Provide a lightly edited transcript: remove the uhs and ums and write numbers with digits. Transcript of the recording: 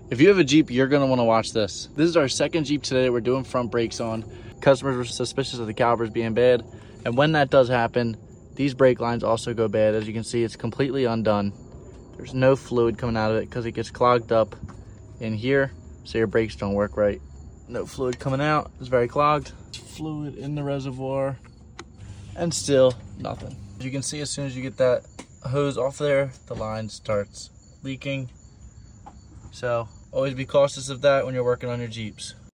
If you have a Jeep, you're gonna wanna watch this. This is our second Jeep today that we're doing front brakes on. Customers were suspicious of the calipers being bad. And when that does happen, these brake lines also go bad. As you can see, it's completely undone. There's no fluid coming out of it because it gets clogged up in here, so your brakes don't work right. No fluid coming out, it's very clogged. Fluid in the reservoir, and still nothing. As you can see, as soon as you get that hose off there, the line starts leaking. So always be cautious of that when you're working on your Jeeps.